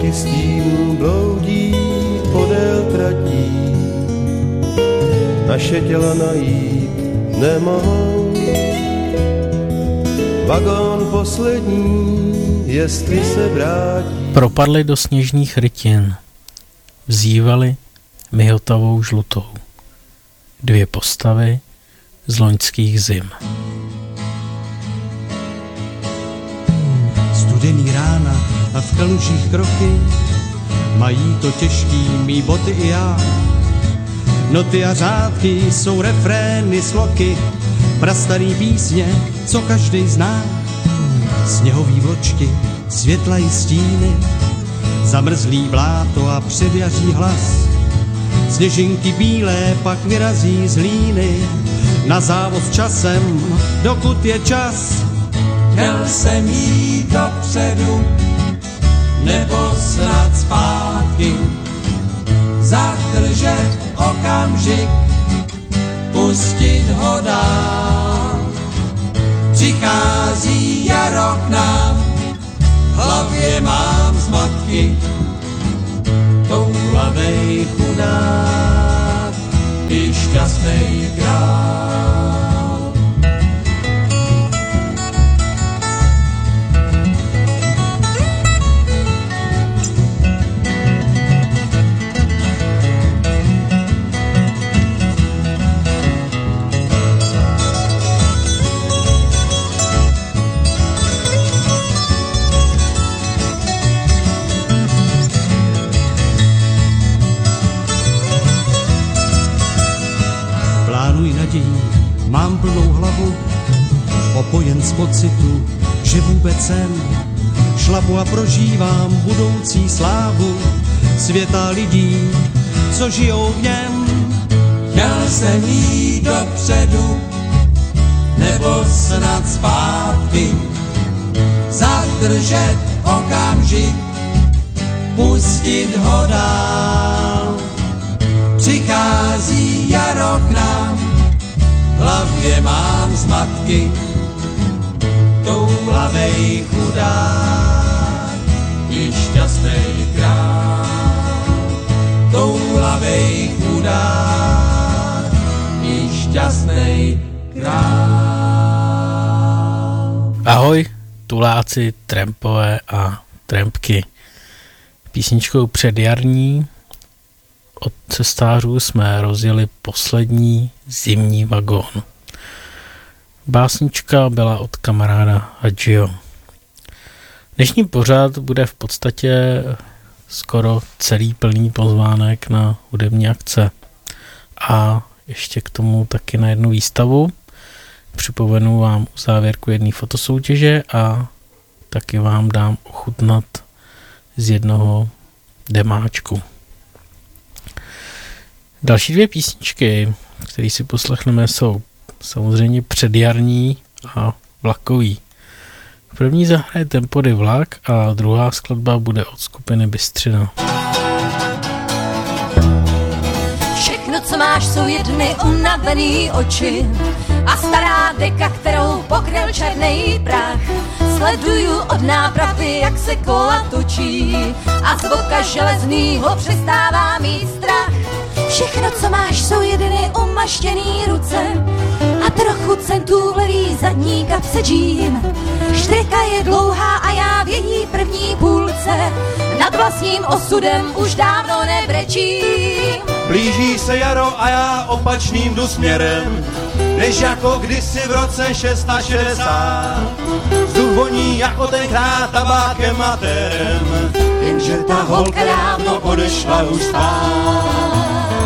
Stovky stínů bloudí podél tratí, naše těla najít nemohou. Vagón poslední, jestli se vrátí. Propadli do sněžných rytin, vzývali mihotavou žlutou. Dvě postavy z loňských zim. Studený rána a v kalužích kroky, mají to těžký mý boty i já. Noty a řádky jsou refrény, sloky, prastarý písně, co každej zná. Sněhový vločky, světla i stíny, zamrzlý bláto a předjaří hlas. Sněžinky bílé pak vyrazí z hlíny, na závod časem, dokud je čas. Chtěl jsem jít dopředu, nebo snad zpátky, zadržet okamžik, pustit ho dál. Přichází jaro k nám, v hlavě mám zmatky, toulavej chudák i šťastnej král. Mám plnou hlavu, opojen z pocitu, že vůbec jsem. Šlapu a prožívám budoucí slávu světa lidí, co žijou v něm. Chtěl jsem jít dopředu, nebo snad zpátky, zadržet okamžik, pustit ho dál. Přichází jaro k nám, v hlavě mám zmatky, toulavej chudák i šťastnej král. Toulavej chudák i šťastnej král. Ahoj, tuláci, trampové a trampky. Písničkou předjarní od cestářů jsme rozjeli poslední zimní vagón. Básnička byla od kamaráda Hadžiho. Dnešní pořad bude v podstatě skoro celý plný pozvánek na hudební akce. A ještě k tomu taky na jednu výstavu. Připomenu vám závěrku jedné fotosoutěže a taky vám dám ochutnat z jednoho demáčku. Další dvě písničky, které si poslechneme, jsou samozřejmě předjarní a vlakový. První zahraje Tempody vlak a druhá skladba bude od skupiny Bystřina. Všechno, co máš, jsou jedny unavený oči a stará deka, kterou pokryl černý prach. Sleduju od nápravy, jak se kola točí a z voka železnýho přestává mít strach. Všechno, co máš, jsou jedny umaštěný ruce a trochu centů v levý zadní kapse džín. Štrika je dlouhá a já v její první půlce nad vlastním osudem už dávno nebrečím. Blíží se jaro a já opačným jdu směrem, než jako kdysi v roce 660. Vzduch voní jako tenkrát tabákem a terem, jenže ta holka dávno odešla už spát.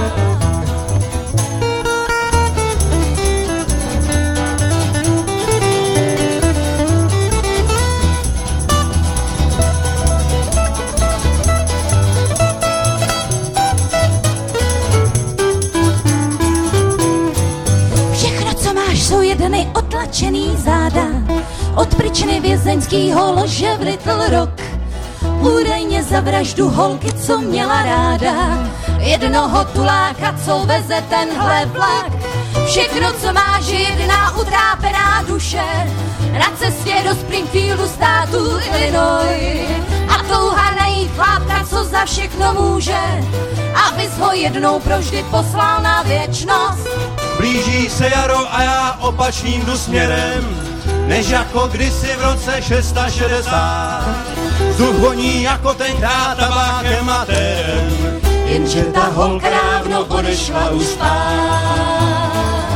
Jsou jedny otlačený záda od pryčny vězeňskýho lože v Little Rock. Údajně za vraždu holky, co měla ráda jednoho tuláka, co veze tenhle vlak. Všechno, co máš, je jedna utrápená duše na cestě do Springfieldu, státu Illinois. A touha najít zpátka, co za všechno může, abys ho jednou provždy poslal na věčnost. Blíží se jaro a já opačným jdu směrem, než jako kdysi v roce 660. Vzduch voní jako tenkrát tabákem a terem, Jenže ta holka dávno odešla už spát.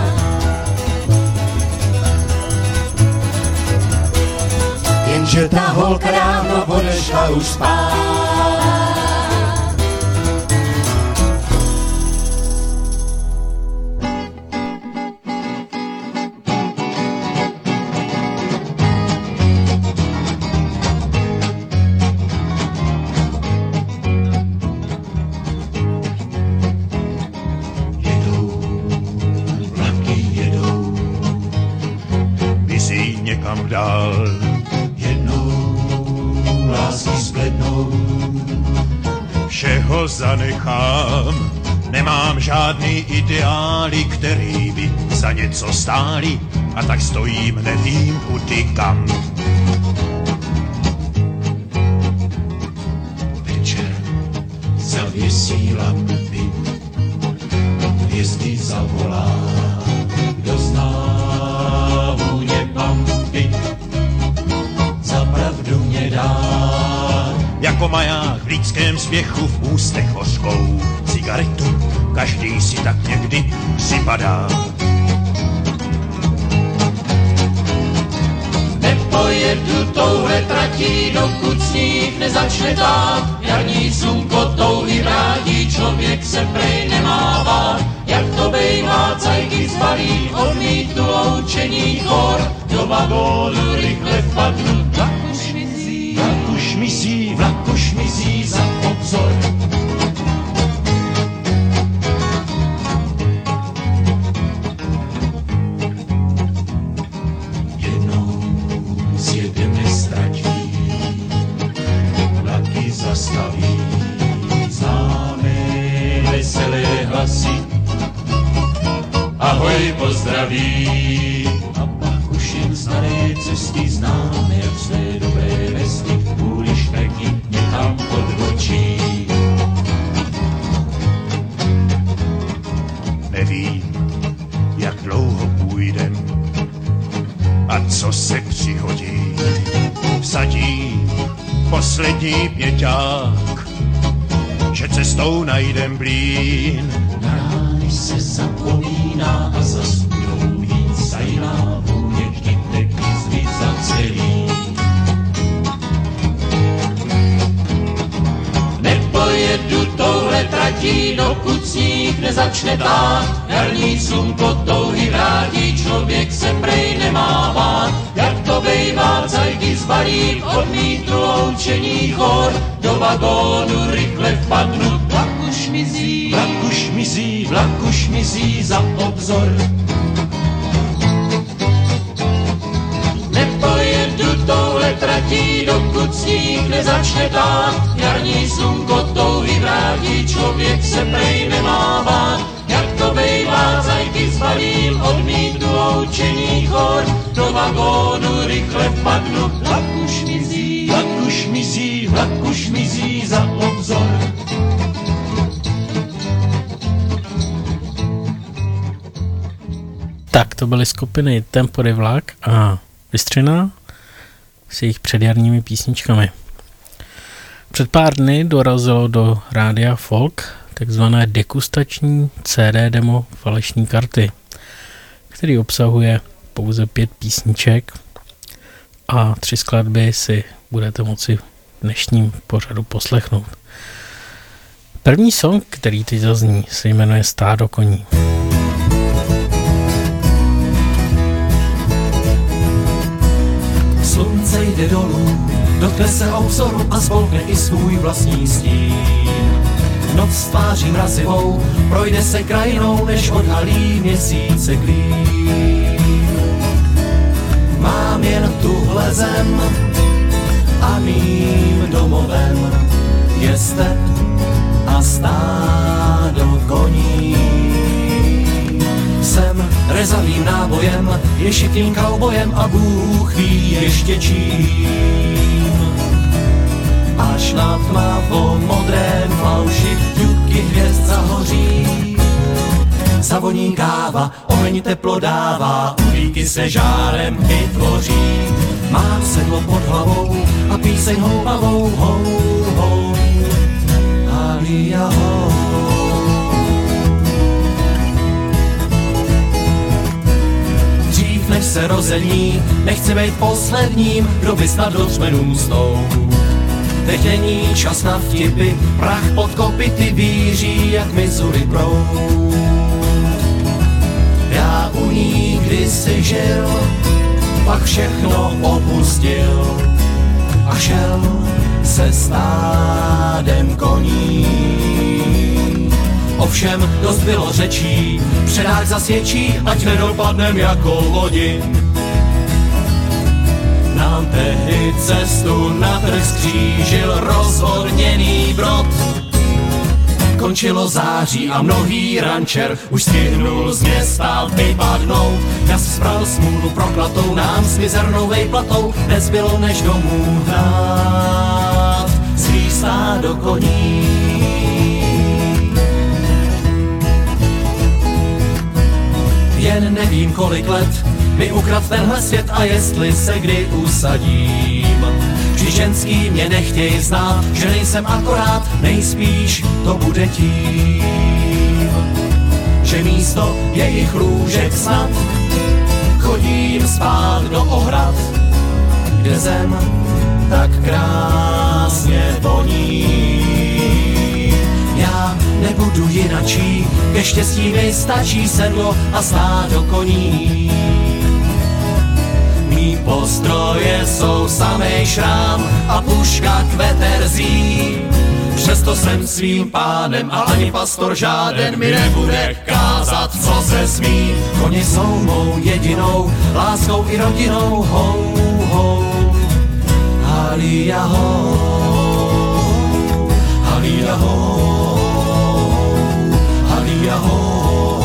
Jenže ta holka dávno odešla už spát. Někam dál. Jednou lásky spletnou, Všeho zanechám, nemám žádný ideály, který by za něco stáli, a tak stojím, nevím kudy kam. večer zavěsí lampy, hvězdy zavolá, kdo zná vůně pampy, za pravdu mě dá. Jako maják v lidském spěchu, v ústech hořkou cigaretu, každý si tak někdy připadá. Nepojedu touhle tratí, dokud sníh nezačne tát. Jarní slunko touhy vrátí, člověk se prej nemá bát. Jak to bejvá, cajky zbalí, odmítnu loučení chor. Do vagónu rychle vpadnu, vlak už mizí za obzor. Jednou zjedeme ztratí, vlaky zastaví, známe veselé hlasy, ahoj pozdraví. A pak už jen staré cesty známe, jak své dobré vesty, kvůli špeky někam odbočí. Nevím, jak dlouho půjdem a co se přihodí. Vsadí poslední pěťák, že cestou najdem blín. Na rány se zapomíná a za studou víc zajná, vůně kytek zvít za celý. Nepojedu touhle tratí, dokud sníh nezačne tát. Jarní slunko touhy vrátí, člověk se prej nemá bát. Jak to bejvá, cajky zbalím, odmítnu loučení chor. Do vagónu rychle vpadnu, vlak už mizí za obzor. Nepojedu touhle tratí, dokud sníh nezačne tát. Jarní slunko touhy vrátí, člověk se prej nemá bát. Jak to bejvá, cajky zbalím, odmítnu loučení chor. Do vagónu rychle vpadnu, vlak už mizí za obzor. Tak to byly skupiny Tempo de Vlak a Vystřina s jejich předjarními písničkami. Před pár dny dorazilo do rádia Folk takzvané degustační CD demo falešní karty, který obsahuje pouze 5 písniček a 3 skladby si budete moci v dnešním pořadu poslechnout. První song, který teď zazní, se jmenuje Stádo koní. Slunce jde dolů, dotkne se obzoru a spolkne i svůj vlastní stín. Noc tváří mrazivou, projde se krajinou, než odhalí měsíce klín. Mám jen tuhle zem a mým domovem je step a stádo koní. Jsem rezavým nábojem, ješitým kaubojem a Bůh ví ještě čím. Až na tmavo modrém flauši ďuky hvězd zahoří. Zavoní káva, oheň teplo dává, uhlíky se žárem vytvoří. Mám sedlo pod hlavou a píseň houpavou, hou, hou, halija, hou. Dřív než se rozední, nechci být posledním, kdo by snad do třmenů stou. Teď není čas na vtipy, prach pod kopyty víří, jak Missouri proud. Já u ní kdysi žil, pak všechno opustil a šel se stádem koní. Ovšem dost bylo řečí, předák zasvědčí, ať nedopadnem jako lodi. Nám tehdy cestu na trh skřížil rozhodněný brod. Končilo září a mnohý rančer už stihnul z města vypadnout. Jas spral smůlu proklatou, nám s mizernou vejplatou nezbylo než domů hnát svý stádo koní. Jen nevím kolik let mi ukrad tenhle svět a jestli se kdy usadím. Vždy ženský mě nechtěj znát, že nejsem akorát, nejspíš to bude tím, že místo jejich lůžek snad chodím spát do ohrad, kde zem tak krásně voní. Já nebudu jinačí, ke štěstí mi stačí sedlo a stádo koní. Mý postroje jsou samej šrám a puška kveterzí. Přesto jsem svým pánem a ani pastor žáden mi nebude kázat, co se smí. Koně jsou mou jedinou láskou i rodinou, hou, hou, halija, hou, halija, hou, halija, hou.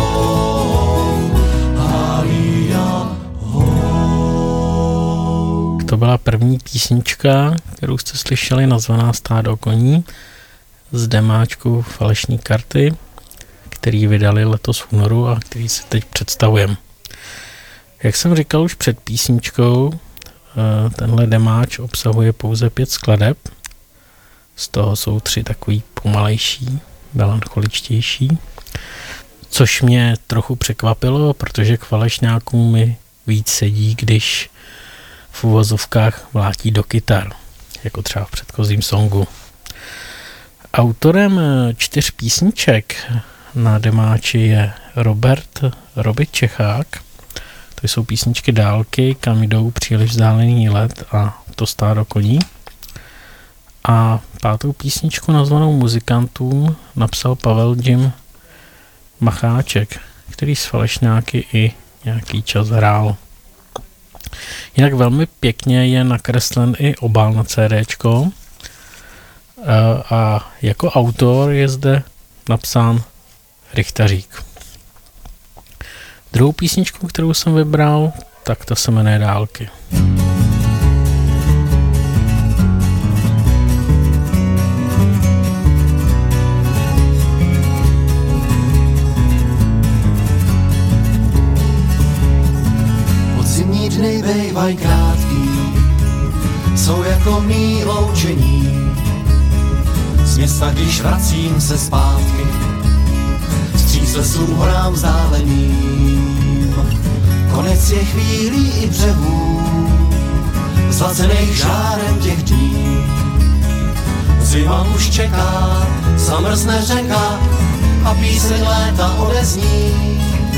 To byla první písnička, kterou jste slyšeli, nazvaná Stádo koní, z demáčku Falešní karty, který vydali letos v únoru a který si teď představujeme. Jak jsem říkal už před písničkou, tenhle demáč obsahuje pouze 5 skladeb, z toho jsou 3 takový pomalejší, melancholičtější, což mě trochu překvapilo, protože k falešňákům mi víc sedí, když v uvozovkách vlátí do kytar, jako třeba v předchozím songu. Autorem 4 písniček na demáči je Robert Čechák. To jsou písničky Dálky, Kam jdou příliš vzdálený let a To stádo koní. A 5. písničku nazvanou Muzikantům napsal Pavel Jim Macháček, který s falešňáky i nějaký čas hrál. Jinak velmi pěkně je nakreslen i obal na CDčko a jako autor je zde napsán Richtařík. Druhou písničku, kterou jsem vybral, tak ta se jmenuje Dálky. Podzimní dny bejvaj krátký, jsou jako mý loučení. Z města, když vracím se zpátky, vstříc lesům horám vzdáleným. Konec je chvílí i břehů, zlacených žárem těch dní. Zima už čeká, zamrzne řeka a píseň léta odezní.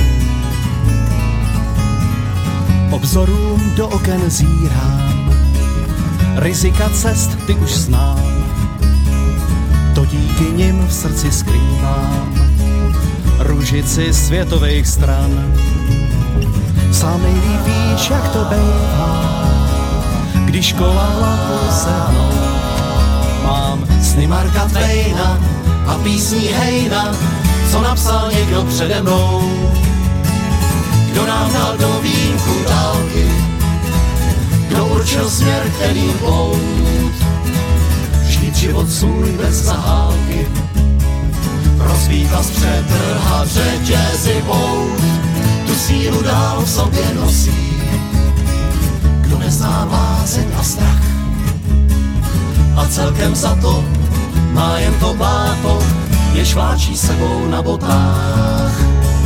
Obzorům do oken zírám, rizika cest ty už znám, to díky nim v srdci skrývám, ružici světových stran. Sám nejlíp víš, jak to bejvá, když kola hlavu se hnou. Mám sny Marka Twaina a písní Hejna, co napsal někdo přede mnou. Kdo nám dal do výjimku dálky, kdo určil směr, který plout. Vždyť život svůj bez zahálky. Rozbít vás přetrhat řetězy pout, tu sílu dál v sobě nosí. Kdo nezná bázeň a strach, a celkem za to má jen to bláto, jež vláčí sebou na botách.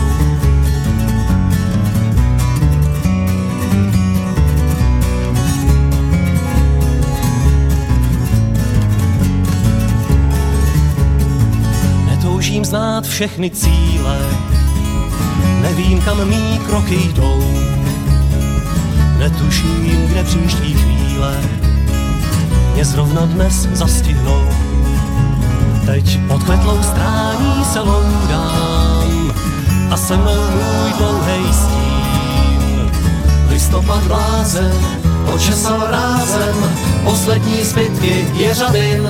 Netoužím znát všechny cíle, nevím, kam mý kroky jdou. Netuším, kde příští chvíle mě zrovna dnes zastihnou. Teď pod kvetlou strání se loudám a se mnou můj dlouhej stín. Listopad blázen počesal rázem poslední zbytky jeřabin.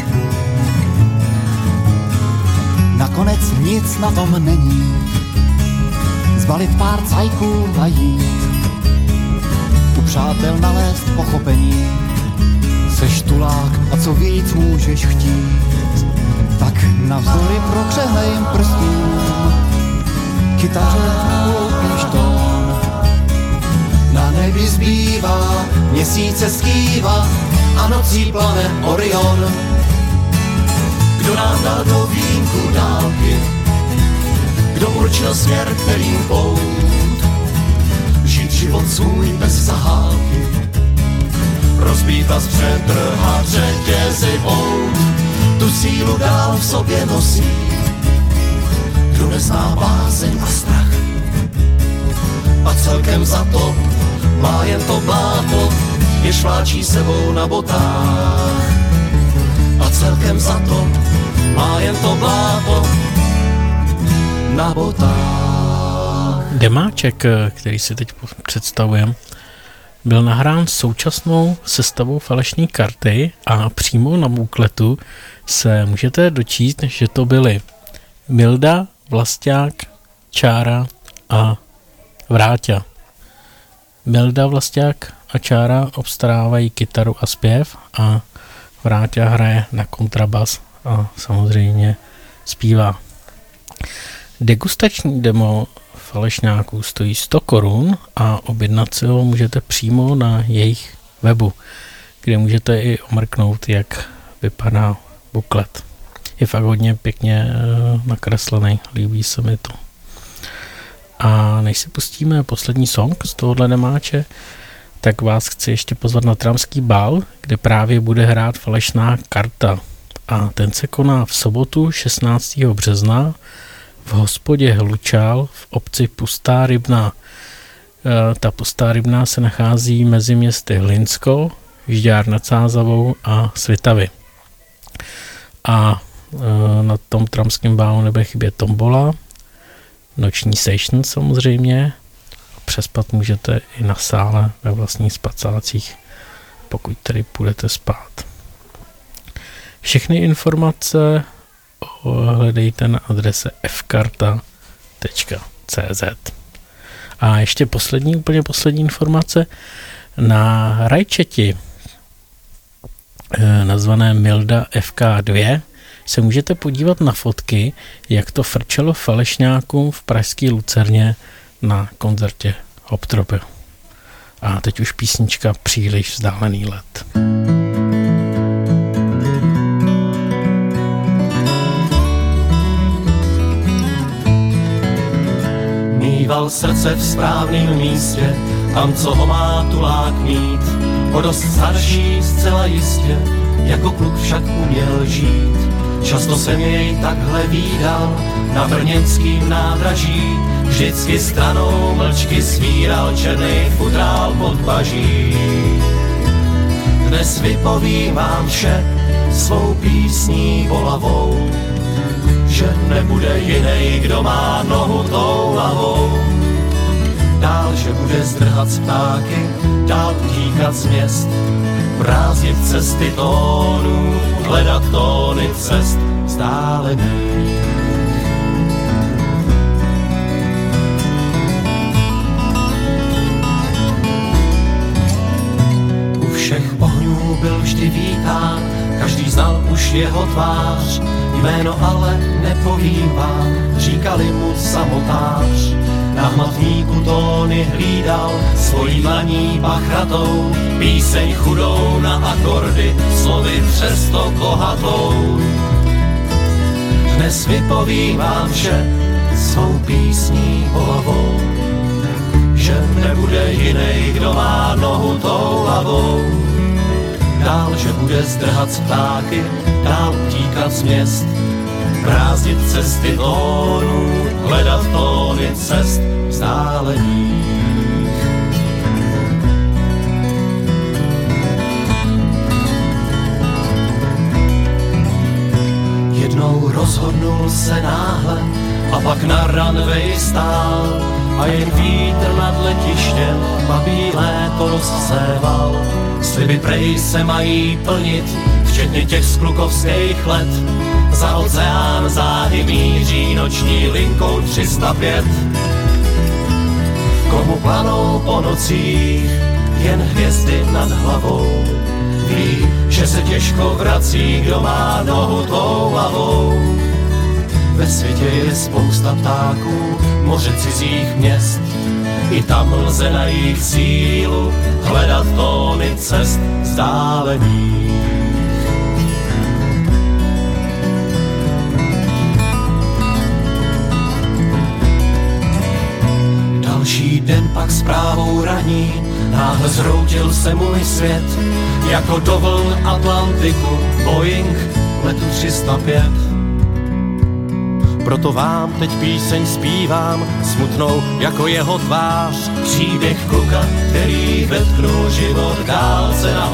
Nakonec nic na tom není, zbalit pár cajků a jít. U přátel nalézt pochopení, seš tulák a co víc můžeš chtít. Tak navzdory prokřehlejím prstům kytaře koupíš tón. Na nebi zbývá, měsíce skývá a nocí plane Orion. Kdo nám dal do vínku dálky, kdo určil směr, kterým plout, žít život svůj bez zahálky, rozbít vás přetrhat řetězy pout, tu sílu dál v sobě nosí. Kdo nezná bázeň a strach, a celkem za to má jen to bláto, jež vláčí sebou na botách. A celkem za to má jen to bláto na botách. Demáček, který si teď představujeme, byl nahrán současnou sestavou falešní karty a přímo na bukletu se můžete dočíst, že to byly Milda, Vlasták, Čára a Vráťa. Milda, Vlasták a Čára obstarávají kytaru a zpěv a Vráťa hraje na kontrabas a samozřejmě zpívá. Degustační demo falešňáků stojí 100 korun a objednat si ho můžete přímo na jejich webu, kde můžete i omrknout, jak vypadá buklet. Je fakt hodně pěkně nakreslený, líbí se mi to. A než si pustíme poslední song z tohohle demáče, tak vás chci ještě pozvat na Tramský bál, kde právě bude hrát falešná karta. A ten se koná v sobotu 16. března v hospodě Hlučál v obci Pustá Rybná. Ta Pustá Rybná se nachází mezi městy Hlinsko, Žďár nad Sázavou a Svitavy. A na tom Tramském bálu nebude chybět tombola, noční session samozřejmě. Přespat můžete i na sále ve vlastních spacácích, pokud tedy půjdete spát. Všechny informace hledejte na adrese fkarta.cz. A ještě úplně poslední informace. Na rajčeti nazvané Milda FK2 se můžete podívat na fotky, jak to frčelo falešňákům v pražské Lucerně na koncertě Hoptropy. A teď už písnička Příliš vzdálený let. Mýval srdce v správném místě, tam, co ho má tulák mít. O dost starší zcela jistě, jako kluk však uměl žít. Často jsem jej takhle vídal na brněnským nádraží, vždycky stranou mlčky svíral černý futrál pod baží. Dnes vypovím vám vše svou písní bolavou, že nebude jinej, kdo má nohu tou hlavou. Dál, že bude zdrhat z ptáky, dál utíkat z měst, brázdit cesty tónů, hledat tóny cest vzdálených. U všech ohňů byl vždy vítán, každý z znal už jeho tvář, jméno ale nepovím vám, říkali mu samotář. Na hmatníku tóny hlídal svojí dlaní bachratou, píseň chudou na akordy, slovy přesto bohatou. Dnes vypovím vám vše svou písní hlavou, že nebude jinej, kdo má nohu tou hlavou. Dál, že bude zdrhat z ptáky, dál utíkat z měst, brázdit cesty tónů, hledat tóny cest vzdálených. Jednou rozhodnul se náhle a pak na runway stál a jen vítr nad letištěm babí léto rozséval. Sliby prej se mají plnit, včetně těch z klukovských let. Za oceán záhy míří noční linkou 305. Komu planou po nocích jen hvězdy nad hlavou, ví, že se těžko vrací, kdo má nohu tou hlavou. Ve světě je spousta ptáků, moře cizích měst, i tam lze najít sílu, hledat tóny cest vzdálených. Další den pak zprávou raní, náhle zhroutil se můj svět, jako do vln Atlantiku, Boeing letu 305. Proto vám teď píseň zpívám, smutnou jako jeho tvář. Příběh kluka, který vetknul život dálce na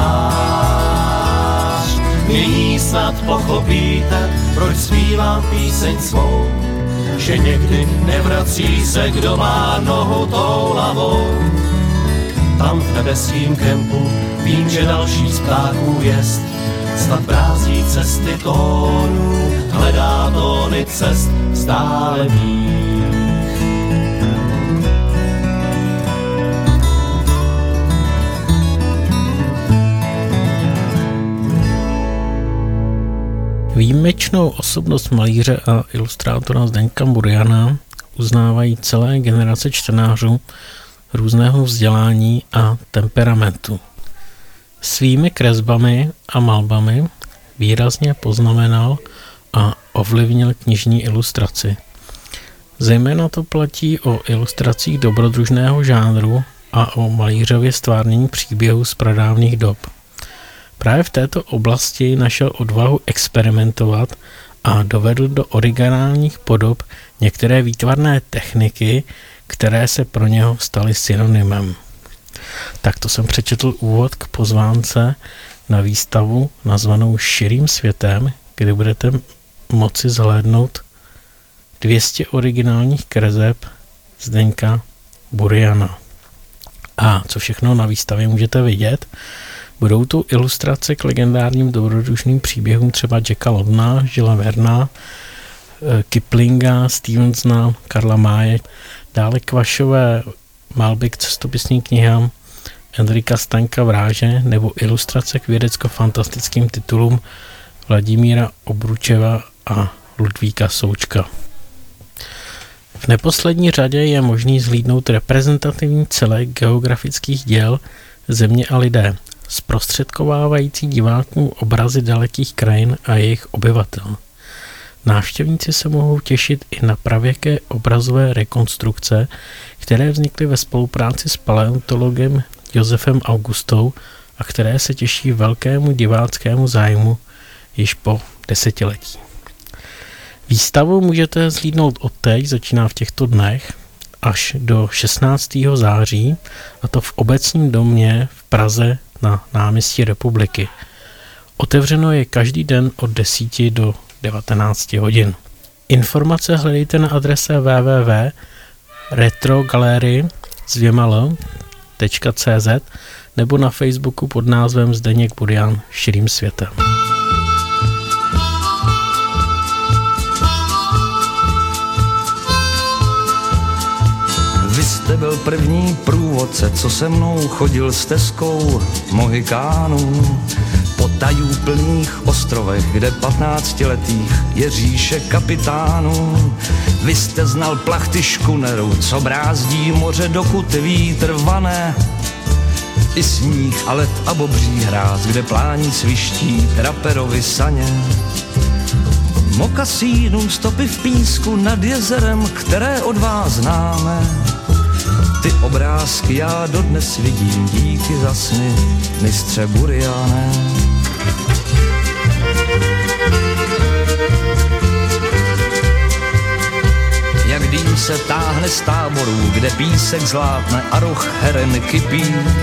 oltář. Nyní snad pochopíte, proč zpívám píseň svou, že někdy nevrací se, kdo má nohu tou hlavou. Tam v nebeským kempu vím, že další z ptáků jest, snad brází cesty tónů, hledá tóny cest vzdálených. Výjimečnou osobnost malíře a ilustrátora Zdeňka Buriana uznávají celé generace čtenářů různého vzdělání a temperamentu. Svými kresbami a malbami výrazně poznamenal a ovlivnil knižní ilustraci. Zejména to platí o ilustracích dobrodružného žánru a o malířově stvárnění příběhů z pradávných dob. Právě v této oblasti našel odvahu experimentovat a dovedl do originálních podob některé výtvarné techniky, které se pro něho staly synonymem. Takto jsem přečetl úvod k pozvánce na výstavu nazvanou Širým světem, kde budete moci zhlédnout 200 originálních kreseb Zdeňka Buriana. A co všechno na výstavě můžete vidět? Budou tu ilustrace k legendárním dobrodružným příběhům třeba Jacka Londona, Žila Verna, Kiplinga, Stevensona, Karla Máje, dále Kvašové malby k cestopisným knihám Enrika Staňka Vráže nebo ilustrace k vědecko-fantastickým titulům Vladimíra Obručeva a Ludvíka Součka. V neposlední řadě je možný zhlídnout reprezentativní celek geografických děl Země a lidé, zprostředkovávající divákům obrazy dalekých krajin a jejich obyvatel. Návštěvníci se mohou těšit i na pravěké obrazové rekonstrukce, které vznikly ve spolupráci s paleontologem Josefem Augustou a které se těší velkému diváckému zájmu již po desetiletí. Výstavu můžete zhlídnout od teď, začíná v těchto dnech, až do 16. září, a to v Obecním domě v Praze na náměstí Republiky. Otevřeno je každý den od 10 do 19 hodin. Informace hledejte na adrese www.retrogalery.cz nebo na Facebooku pod názvem Zdeněk Burian Širým světem. Vy jste byl první průvodce, co se mnou chodil stezkou Mohikánů. Po o tajuplných ostrovech, kde 15letých je říše kapitánů. Vy jste znal plachty škunerů, co brázdí moře, dokud vítr vane. I sníh a led a bobří hráz, kde plání sviští traperovi saně. Mokasínů stopy v písku nad jezerem, které od vás známe. Ty obrázky já dodnes vidím, díky za sny, mistře Buriané. Jak dým se táhne z táborů, kde písek zlátne a roh heren kypí.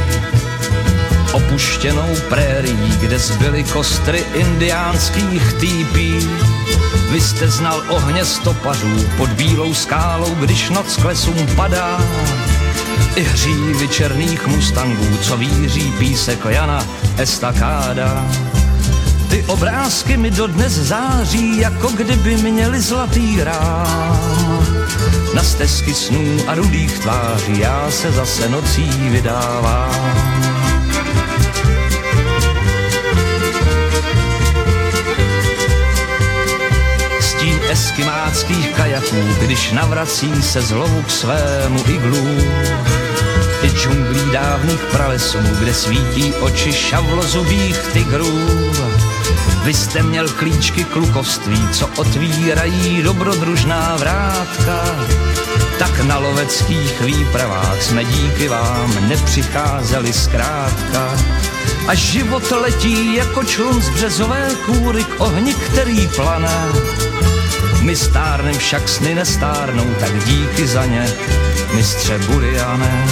Opuštěnou prérií, kde zbyly kostry indiánských týpí. Vy jste znal ohně stopařů pod bílou skálou, když noc k lesům padá. I hřívy černých mustangů, co víří písek Jana Estakáda. Ty obrázky mi dodnes září, jako kdyby měly zlatý rám. Na stezky snů a rudých tváří já se zase nocí vydávám. Stín eskimáckých kajaků, když navrací se z lovu k svému iglu. I džunglí dávných pralesů, kde svítí oči šavlozubých tigrů. Vy jste měl klíčky klukovství, co otvírají dobrodružná vrátka. Tak na loveckých výpravách jsme díky vám nepřicházeli zkrátka. A život letí jako člun z březové kůry k ohni, který plane. My stárnem, však sny nestárnou, tak díky za ně, mistře Buriané.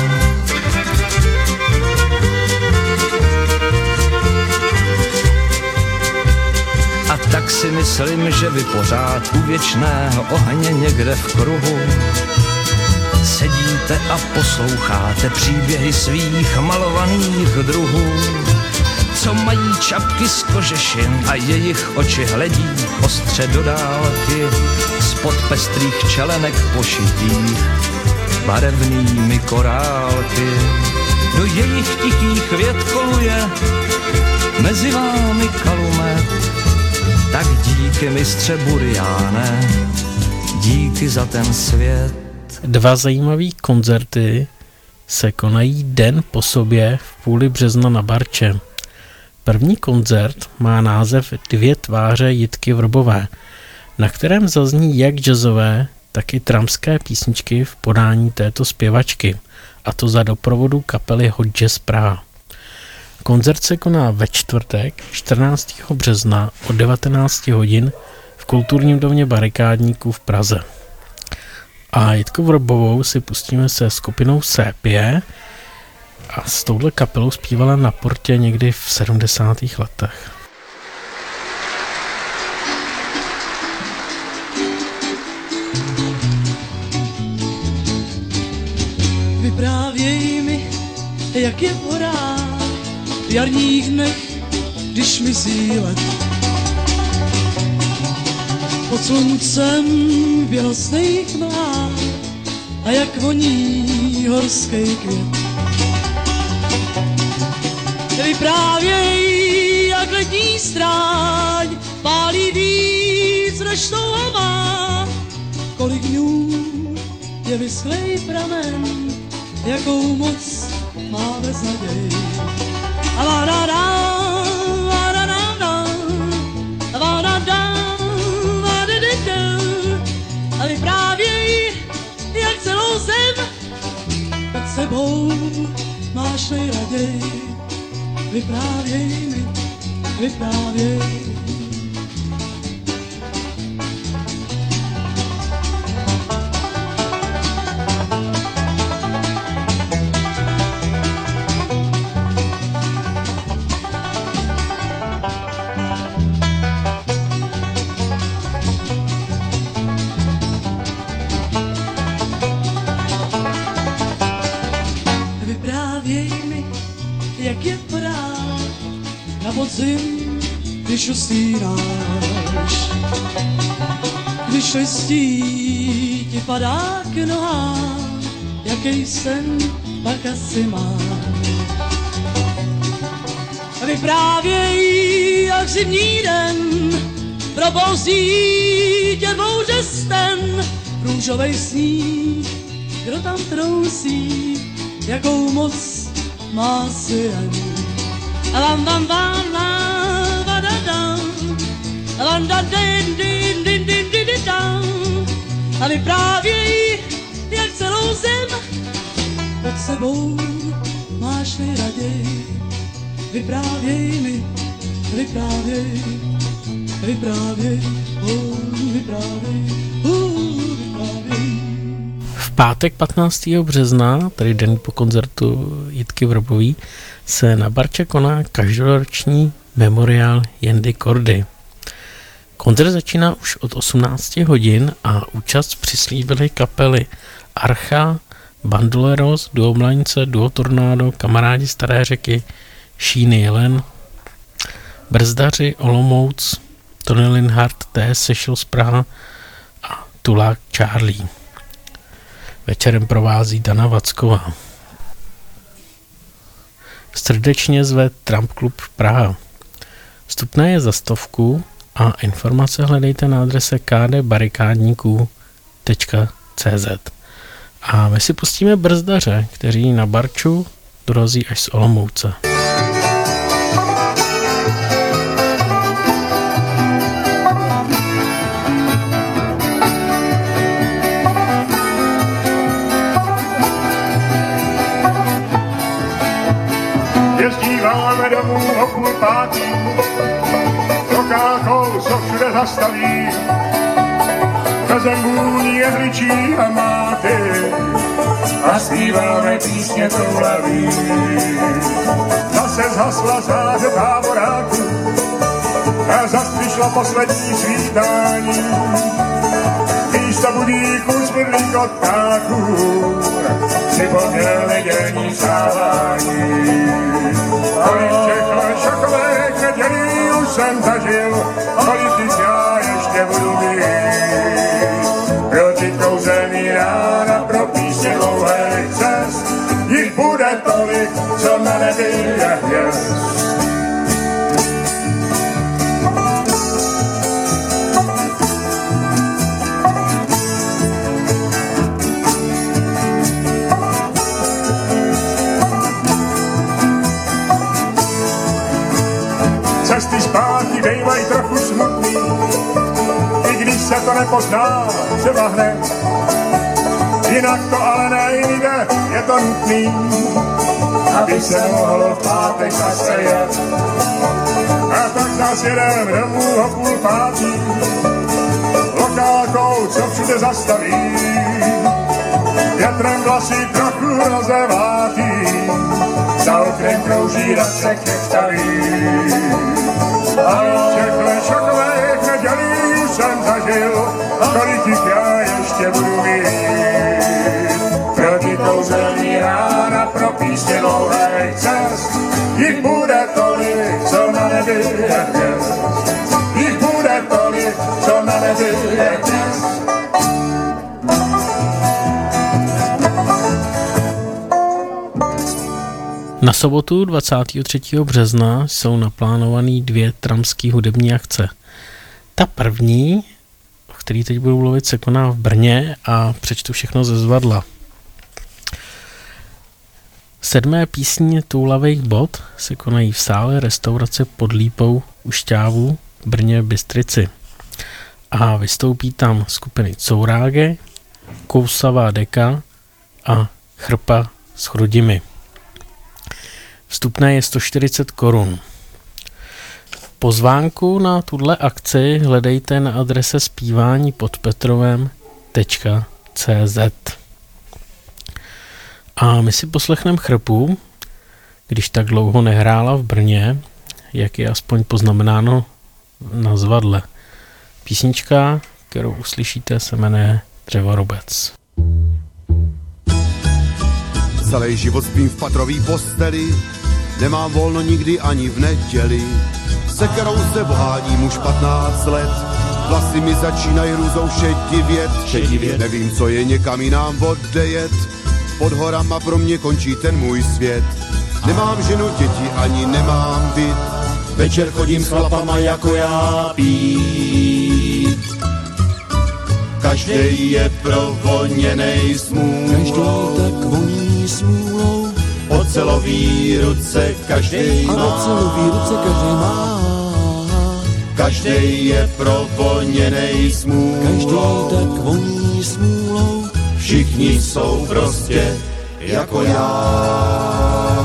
A tak si myslím, že vy pořád u věčného ohně někde v kruhu sedíte a posloucháte příběhy svých malovaných druhů, co mají čapky z kožešin a jejich oči hledí ostře do dálky spod pestrých čelenek pošitých barevnými korálky. Do jejich tichých vět koluje mezi vámi kalumet. Tak díky, mistře Buriané, díky za ten svět. Dva zajímavé koncerty se konají den po sobě v půli března na Barče. První koncert má název Dvě tváře Jitky Vrbové, na kterém zazní jak jazzové, tak i trampské písničky v podání této zpěvačky, a to za doprovodu kapely Hot Jazz Praha. Koncert se koná ve čtvrtek 14. března od 19 hodin v Kulturním domě Barikádníků v Praze. A Jitku Vrbovou si pustíme se skupinou Sépie a s touhle kapelou zpívala na Portě někdy v 70. letech. Vyprávěj mi, jak je v horách v jarních dnech, když mizí let. Pod sluncem v bělostných mlhách a jak voní horský květ. Vyprávěj, jak letní stráň pálí víc než touha má. Kolik dňů je vyschlej pramen, jakou moc má beznaděj. A vyprávěj, jak celou zem pod sebou máš nejraději. Vyprávěj mi, vyprávěj. Když usínáš, když listí ti padá k nohám, jaký sen pak asi máš. Vyprávěj, jak zimní den, probouzí tě dvou žesten, růžovej sníh, kdo tam trousí, jakou moc má si jen. Lam vam vam lam va da dam, lam da din din din din din din dam. A vyprávěj, jak celou zem pod sebou máš nejraději. Vyprávěj mi, vyprávěj, vyprávěj, vyprávěj, vyprávěj. V pátek 15. března, tedy den po koncertu Jitky Vrbový, se na Barče koná každoroční memoriál Jendy Kordy. Koncert začíná už od 18 hodin a účast přislíbily kapely Archa, Bandoleros, Duo Mlanice, Duo Tornádo, Kamarádi Staré řeky, Šíny Jelen, Brzdaři, Olomouc, Tony Linhart, T. Sešel z Praha a Tulák Charlie. Večerem provází Dana Vacková. Srdečně zve Trump Klub Praha. Vstupné je za 100 a informace hledejte na adrese kdbarikádníků.cz. A my si pustíme Brzdaře, kteří na Barču dorazí až z Olomouce. Jezdíváme domů o 4:30, rokákou co všude zastaví, bezem vůní jehličí a máty a zpíváme písně toulaví. Zase zhasla záře táboráku a zas přišla poslední svítání. Místo budíku smrdlík od ptáků připomněl nedělní vstávání. Kolik těch šokových nedělí už jsem zažil, kolik jich já ještě budu mít. Pro ty kouzelný rána, pro písně dlouhých cest, jich bude tolik, co na nebi je hvězd. Cesty zpátky dejvají trochu smutný, i když se to nepozná třeba hned. Jinak to ale nejde, je to nutný, aby se mohlo v pátek zase jet. A tak zas jedem domů o 4:30, lokálkou, co všude zastaví. Větrem vlasy trochu rozevátý, za oknem krouží zase křechtaví. A těch šokových nedělí už jsem zažil, kolik jich já ještě budu mít. Pro ty kouzelný rána, pro písně dlouhých cest, jich bude tolik, co na nebi je hvězd. Jich bude tolik, co na nebi je hvězd. Na sobotu 23. března jsou naplánované 2 tramské hudební akce. Ta první, o který teď budu mluvit, se koná v Brně a přečtu všechno ze zvadla. 7. písně Toulavých bod se konají v sále restaurace Pod Lípou u Šťávu v Brně Bystrici. A vystoupí tam skupiny Couráge, Kousavá deka a Chrpa s Chrudimi. Vstupné je 140 korun. Pozvánku na tuhle akci hledejte na adrese zpívánipodpetrovem.cz. A my si poslechneme Chrpu, když tak dlouho nehrála v Brně, jak je aspoň poznamenáno na zvadle. Písnička, kterou uslyšíte, se jmenuje Dřevorubec. Celý život spím v patrový posteli, nemám volno nikdy ani v neděli. Se kterou se boháním už 15 let, vlasy mi začínají růzou šedivět. Nevím, co je, někam jinam odejet, pod horama pro mě končí ten můj svět. Nemám ženu, děti, ani nemám byt, večer chodím s chlapama jako já pít. Každej je provoněnej smůlou, každej tak voní smůlou, ocelový ruce každej má, a ocelový ruce každej má. Každej je provoněnej smůlou, každej tak voní smůlou, všichni jsou prostě jako já.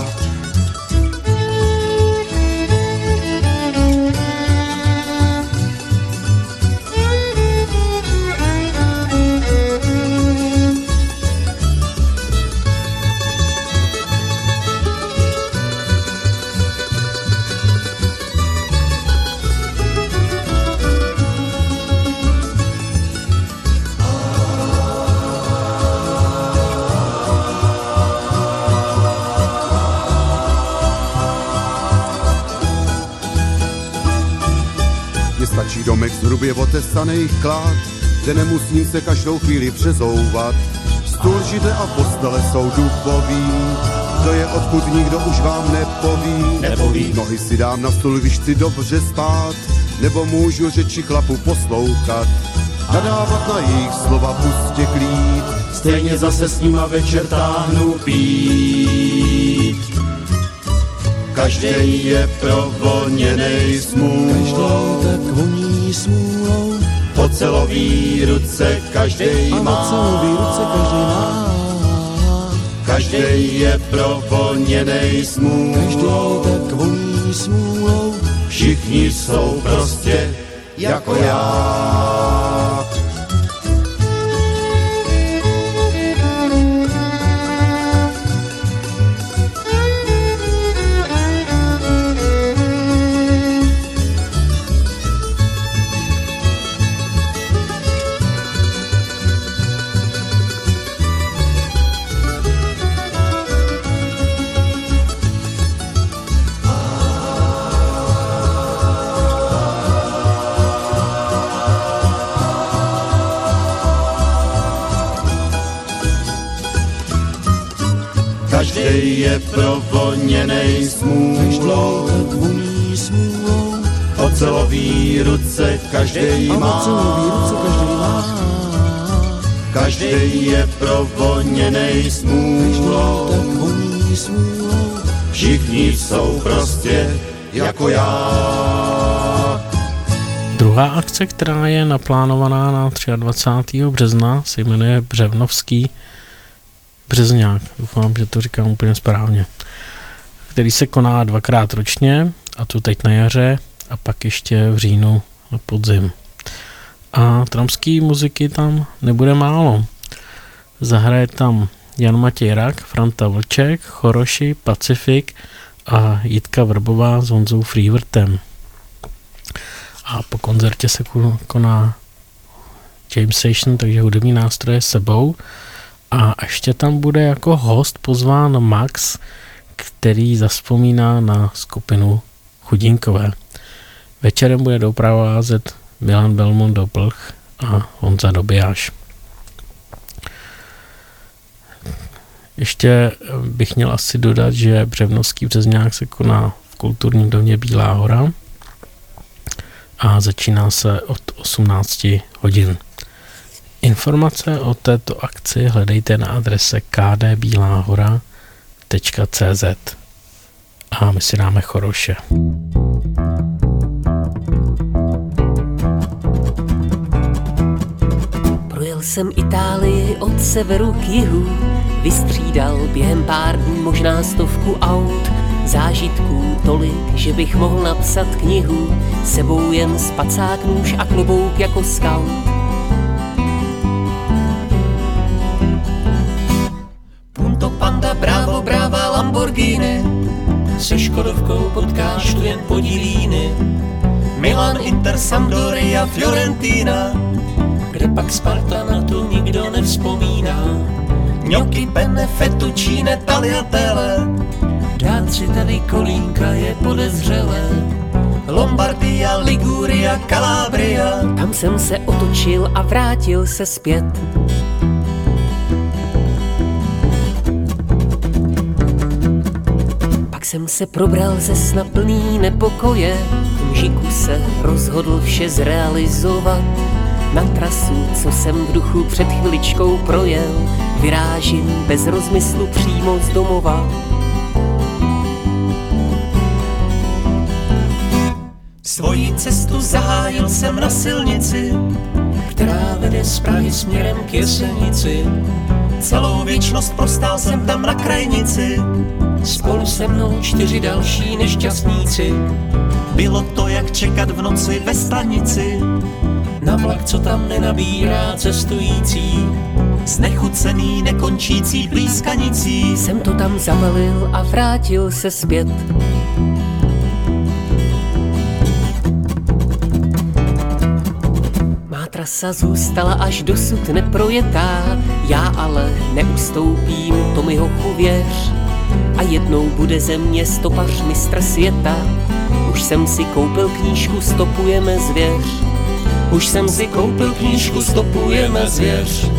Stačí domek z hrubě otesaných klád, kde nemusím se každou chvíli přezouvat. Stůl, židle a postele jsou duchový, to je odkud nikdo už vám nepoví. Nohy si dám na stůl, když chci dobře spát, nebo můžu řeči chlapu poslouchat. Nadávat na jejich slova pustě klid, stejně zase s nima večer táhnu pít. Každej je provoněnej smůlou, každej tak voní smůlou, ocelový ruce každej má, a ocelový ruce každej má. Každej je provoněnej smůlou, každej tak voní smůlou, všichni jsou prostě jako já. Každej je provoněnej smůlou, tak voní smůlou, ocelový ruce každej má, a ocelový ruce každej má. Každej je provoněnej smůlou, tak voní smůlou, všichni jsou prostě jako já. Druhá akce, která je naplánovaná na 23. března, se jmenuje Břevnovský Březňák, doufám, že to říkám úplně správně, který se koná 2krát ročně, a to teď na jaře a pak ještě v říjnu na podzim. A tramský muziky tam nebude málo. Zahraje tam Jan Matěj Rak, Franta Vlček, Choroši, Pacifik a Jitka Vrbová s Honzou Freewortem. A po koncertě se koná James Station, takže hudební nástroje sebou. A ještě tam bude jako host pozván Max, který zavzpomíná na skupinu Chudínkové. Večerem bude doprovázet Milan Belmont do Plch a Honza Dobijáš. Ještě bych měl asi dodat, že Břevnovský Březňák se koná v kulturním domě Bílá hora a začíná se od 18 hodin. Informace o této akci hledejte na adrese kdbílahora.cz a my si dáme Choroše. Projel jsem Itálii od severu k jihu, vystřídal během pár dní možná 100 aut, zážitků tolik, že bych mohl napsat knihu, sebou jen spacák, nůž a klobouk jako scout. Punto Panda, Bravo, Brava, Lamborghini, se Škodovkou potkáš tu jen podílíny. Milan, Inter, Sampdoria, Fiorentina, kde pak Sparta, na to nikdo nevzpomíná. Gnocchi, penne, fettuccine, tagliatelle, dát si tady kolínka je podezřelé. Lombardia, Liguria, Calabria, tam jsem se otočil a vrátil se zpět. jsem se probral ze sna plný nepokoje, v mžiku se rozhodl vše zrealizovat. Na trasu, co jsem v duchu před chviličkou projel, vyrážím bez rozmyslu přímo z domova. Svoji cestu zahájil jsem na silnici, která vede z Prahy směrem k Jesenici. Celou věčnost prostál jsem tam na krajnici, spolu se mnou 4 další nešťastníci. Bylo to jak čekat v noci ve stanici, na vlak, co tam nenabírá cestující. Znechucený, nekončící blízkanicí jsem to tam zabalil a vrátil se zpět. Trasa zůstala až dosud neprojetá, já ale neustoupím, to mi hochu věř. A jednou bude ze mě stopař mistr světa. Už jsem si koupil knížku Stopujeme zvěř. Už jsem si koupil knížku Stopujeme zvěř.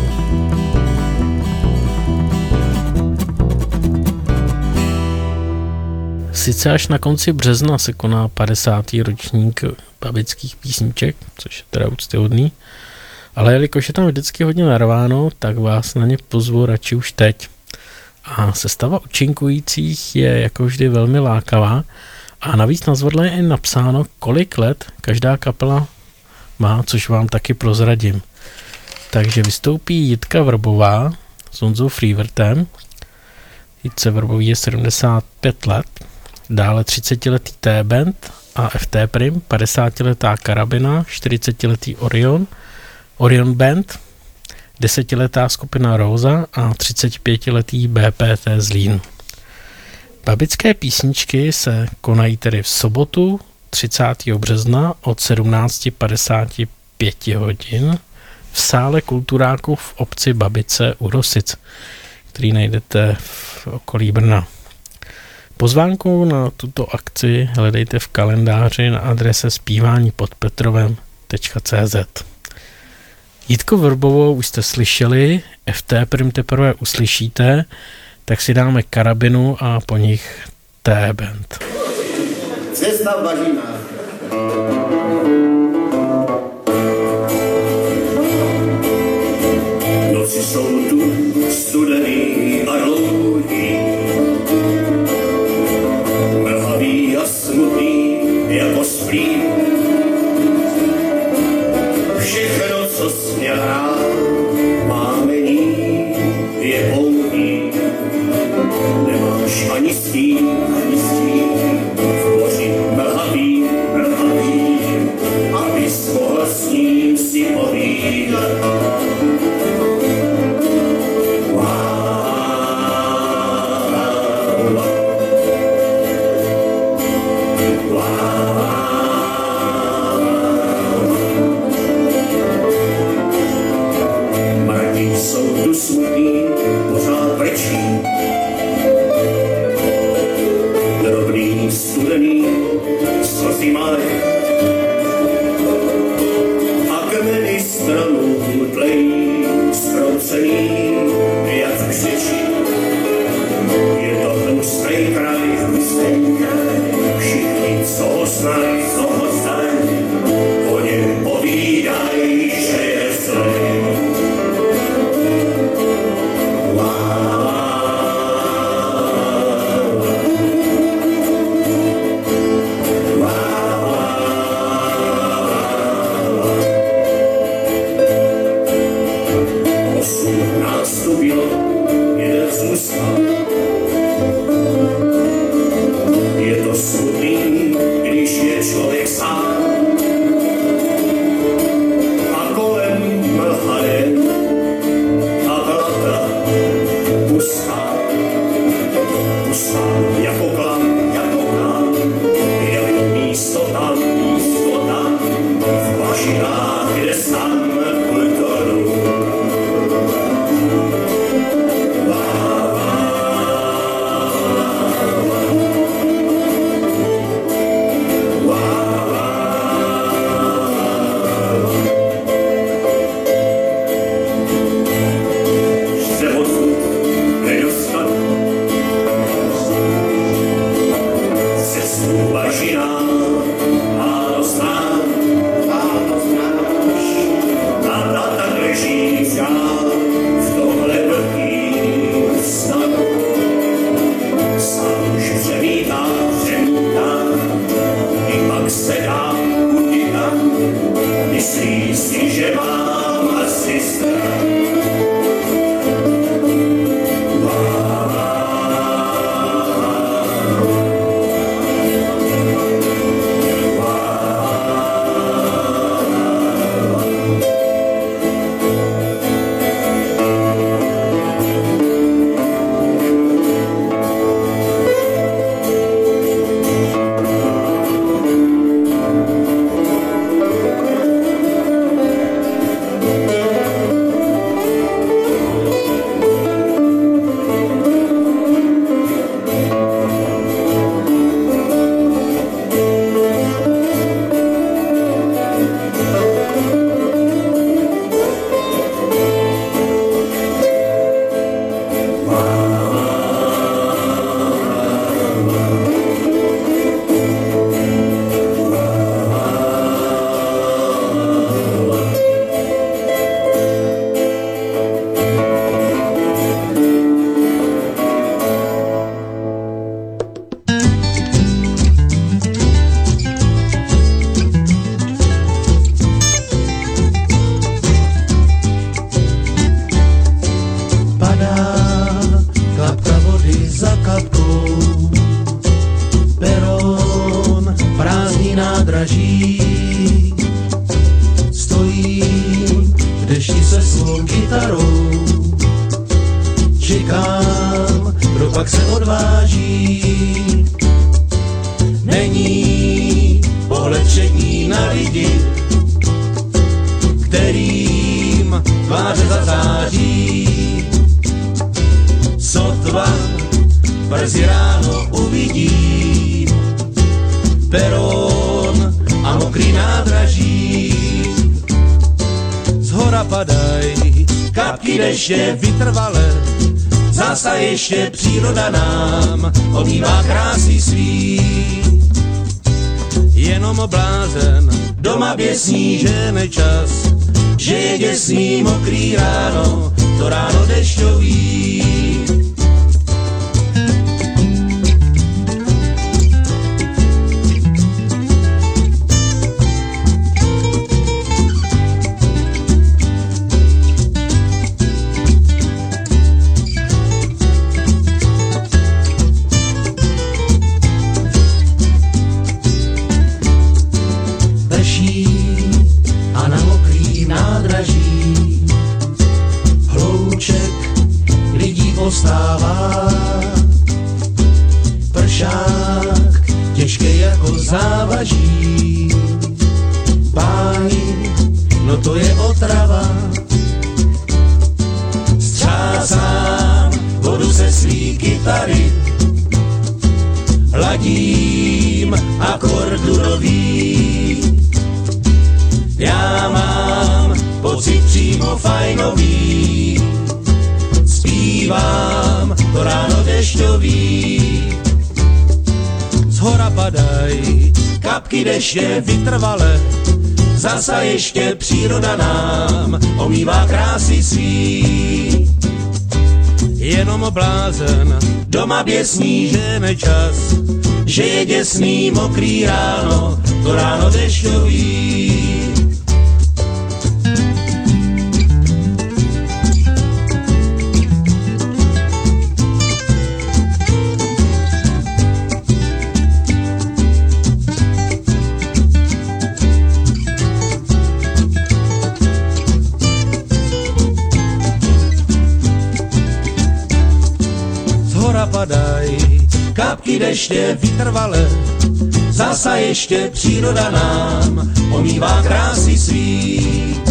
Sice až na konci března se koná 50. ročník babických písniček, což je teda úctyhodný, ale jelikož je tam vždycky hodně narváno, tak vás na ně pozvu radši už teď. A sestava účinkujících je jako vždy velmi lákavá a navíc na zvadle je napsáno, kolik let každá kapela má, což vám taky prozradím. Takže vystoupí Jitka Vrbová s Honzou Freewertem. Jitce Vrbový je 75 let, dále 30-letý T-Band a FT Prim, 50-letá Karabina, 40-letý Orion Band, 10-letá skupina Róza a 35-letý BPT Zlín. Babické písničky se konají tedy v sobotu 30. března od 17:55 hodin v sále Kulturáku v obci Babice u Rosic, který najdete v okolí Brna. Pozvánku na tuto akci hledejte v kalendáři na adrese zpívanipodpetrovem.cz. Jitku Vrbovou už jste slyšeli, FT Prim teprve uslyšíte, tak si dáme Karabinu a po nich T-Band. Cesta v bažinách. Noci jsou tu studený a dlouhý, mlhavý a smutný jako splín. Všechno, co směl hrát, máme ní, je pouhý. Nemáš ani stín, v moři mlhavý, abys mohl s ním si povídat. Jsou tu smutný, pořád brečí, drobný, studený, slzy malé a kmeny stromů tlejí, zkroucený, jak v křiči. Je to hnusnej kraj, všichni, co ho znají, o něm povídají, že je zlej. Peron, prázdný nádraží, stojím v dešti se svou kytarou, čekám, kdo pak se odváží. Není pohled všední na lidi, kterým tváře zazáří. Sotva brzy ráno uvidí peron a mokrý nádraží. Zhora padaj kapky deště vytrvale, zasa ještě příroda nám omývá krásy svý. Jenom blázen doma běsní, že nečas, že je děsný mokrý ráno, to ráno dešťový. Ostává pršák těžké jako závaží. Páni, no to je otrava. Střásám vodu se svý kytary, ladím akord durový. Já mám pocit přímo fajnový, zpívám to ráno dešťový. Zhora padaj kapky deště vytrvale, zasa ještě příroda nám omývá krásy svý. Jenom blázen doma běsní, že nečas, že je děsný mokrý ráno, to ráno dešťový. Padaj kapky deště vytrvale, zasa ještě příroda nám omývá krásy svý.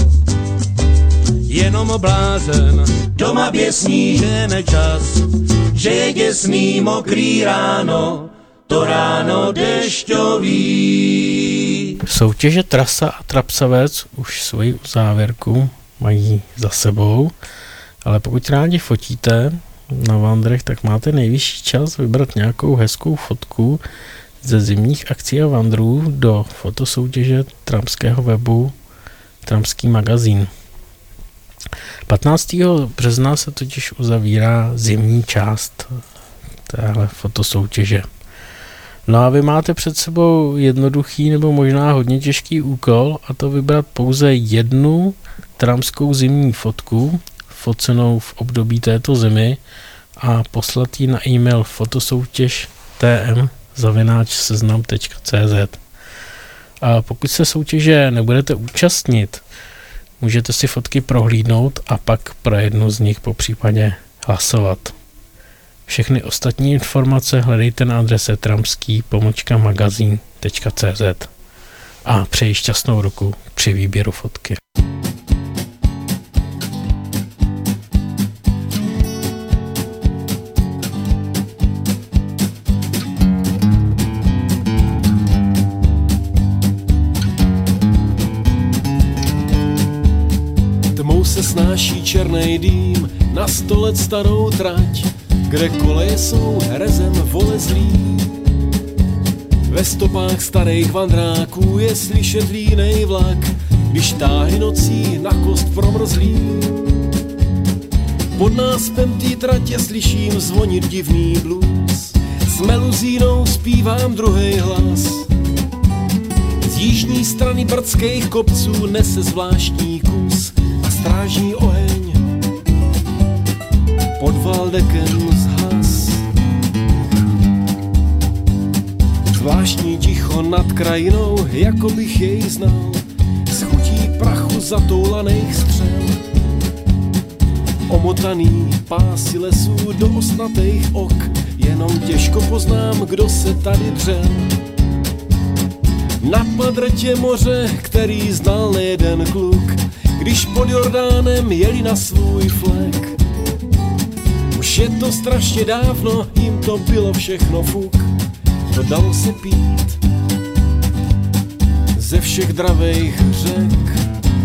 Jenom blázen doma běsní, že nečas, že je děsný mokrý ráno, to ráno dešťový. Soutěže Trasa a Trapsavec už svoji uzávěrku mají za sebou, ale pokud rádi fotíte na vandrech, tak máte nejvyšší čas vybrat nějakou hezkou fotku ze zimních akcí a vandrů do fotosoutěže tramského webu Tramský magazín. 15. března se totiž uzavírá zimní část téhle fotosoutěže. No a vy máte před sebou jednoduchý nebo možná hodně těžký úkol, a to vybrat pouze jednu tramskou zimní fotku focenou v období této zimy a poslat ji na e-mail fotosoutěž@seznam.cz. A pokud se soutěže nebudete účastnit, můžete si fotky prohlídnout a pak pro jednu z nich popřípadě hlasovat. Všechny ostatní informace hledejte na adrese tramský-magazín.cz a přeji šťastnou ruku při výběru fotky. Tmou se snáší černej dým na 100 let starou trať, kde koleje jsou rezem volezlý. Ve stopách starých vandráků je slyšet línej vlak, když táhne nocí na kost promrzlý. Pod náspem tý tratě slyším zvonit divný blues, s meluzínou zpívám druhej hlas. Z jižní strany brdských kopců nese zvláštní kus a strážní oheň pod Valdekem zhas. Z Zvláštní ticho nad krajinou, jako bych jej znal, s chutí prachu zatoulaných střel. Omotaný pásy lesů do ostnatých ok, jenom těžko poznám, kdo se tady dřel. Na padrtě moře, který znal nejeden kluk, když pod Jordánem jeli na svůj flek. Už je to strašně dávno, jim to bylo všechno fuk, to dalo se pít ze všech dravejch řek.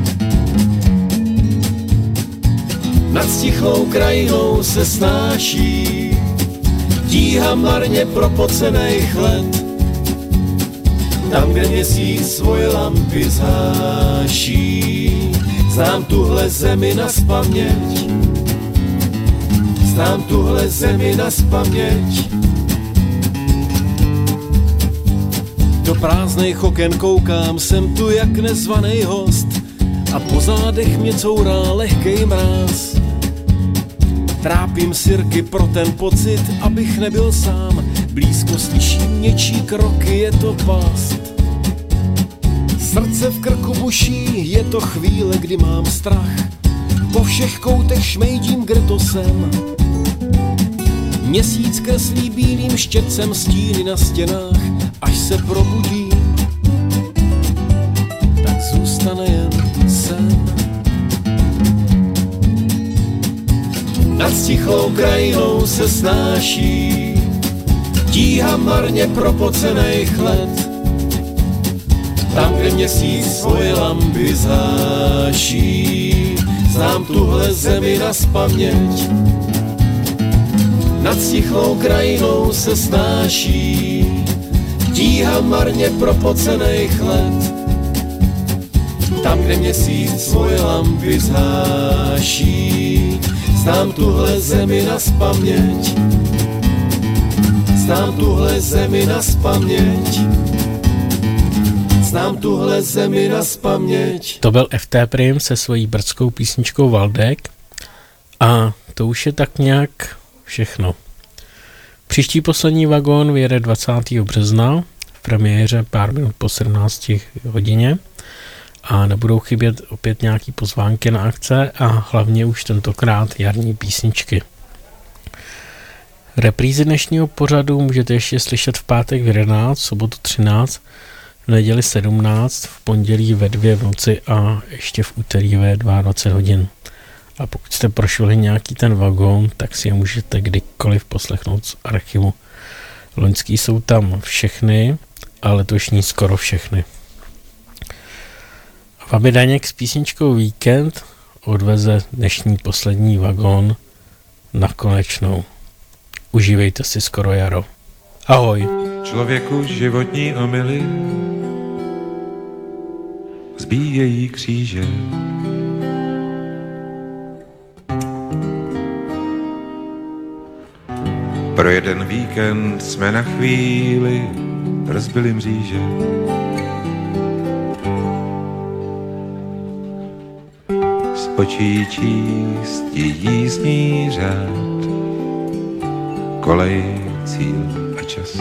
Nad stichlou krajinou se snáší tíha marně propocených let. Tam, kde měsíc svoje lampy zháší, znám tuhle zemi nazpaměť. Znám tuhle zemi nazpaměť. Do prázdných oken koukám, jsem tu jak nezvanej host a po zádech mě courá lehkej mráz. Trápím sirky pro ten pocit, abych nebyl sám, blízko slyším něčí kroky, je to past. Srdce v krku buší, je to chvíle, kdy mám strach, po všech koutech šmejdím, kde to jsem. Měsíc kreslí bílým štětcem stíny na stěnách, až se probudím, tak zůstane jen sen. Nad stichlou krajinou se snáší tíha marně propocených let. Tam, kde měsíc svoje lampy zháší, znám tuhle zemi nazpaměť. Nad stichlou krajinou se snáší tíha marně propocených let. Tam, kde měsíc svoje lampy zháší, znám tuhle zemi nazpaměť. Znám tuhle zemi nazpaměť. Znám tuhle zemi nazpaměť. To byl FT Prim se svojí brdskou písničkou Valdek a to už je tak nějak všechno. Příští poslední vagón vyjede 20. března v premiéře pár minut po 17 hodině a nebudou chybět opět nějaký pozvánky na akce a hlavně už tentokrát jarní písničky. Reprízy dnešního pořadu můžete ještě slyšet v pátek v 11, v sobotu 13, v neděli 17, v pondělí ve 2 v noci a ještě v úterý ve 22 hodin. A pokud jste prošli nějaký ten vagón, tak si je můžete kdykoliv poslechnout z archivu. Loňský jsou tam všechny a letošní skoro všechny. Fabi Daněk s písničkou Víkend odveze dnešní poslední vagón na konečnou. Užívejte si skoro jaro. Ahoj. Člověku životní omyly zbíjejí kříže. Pro jeden víkend jsme na chvíli rozbili mříže. Z očí číst jízdní řád, kolej, cíl a čas.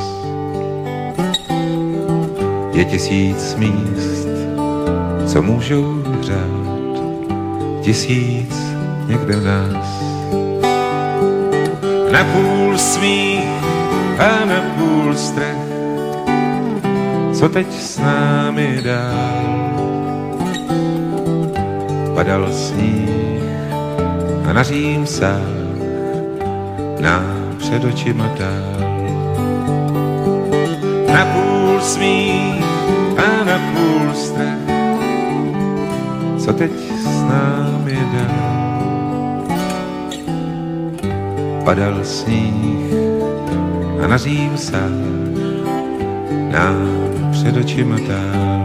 Je 1000 míst, co můžou hřát, 1000 někde v nás. Napůl smích a napůl strach, co teď s námi dál. Padal sníh a na Řím sáh nám před očima dál. Napůl smích a napůl strach, co teď s námi dál. Padal sníh a na Řím sáh nám před očima dál.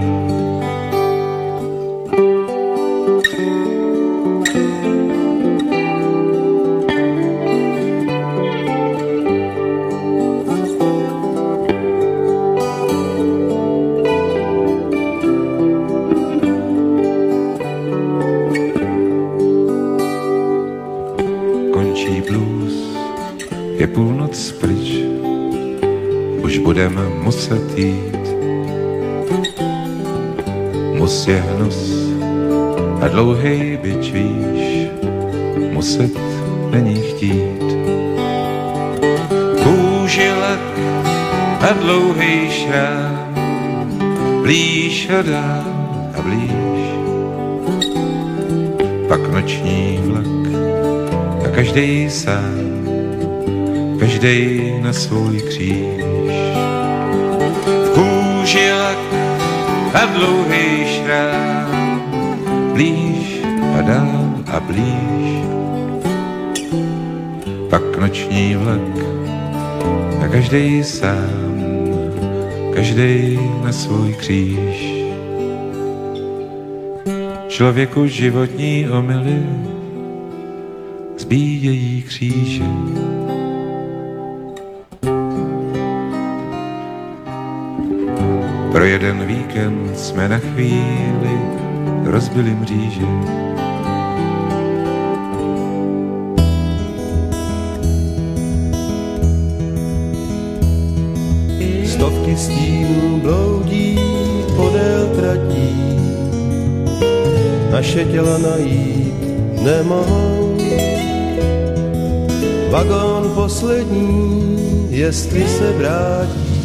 budem muset jít. Mus je hnus a dlouhej bič, víš, muset není chtít. Kůži lak a dlouhej šrám, blíž a dál a blíž. Pak noční vlak a každej sám, každej na svůj kříž. V kůži lak a dlouhej šrám, blíž a dál a blíž. Pak noční vlak a každej sám, každej na svůj kříž. Člověku životní omyly zbíjejí kříže. Pro jeden víkend jsme na chvíli rozbili mříže. Stovky stínů bloudí podél tratí, naše těla najít nemohou. Vagón poslední, jestli se vrátí,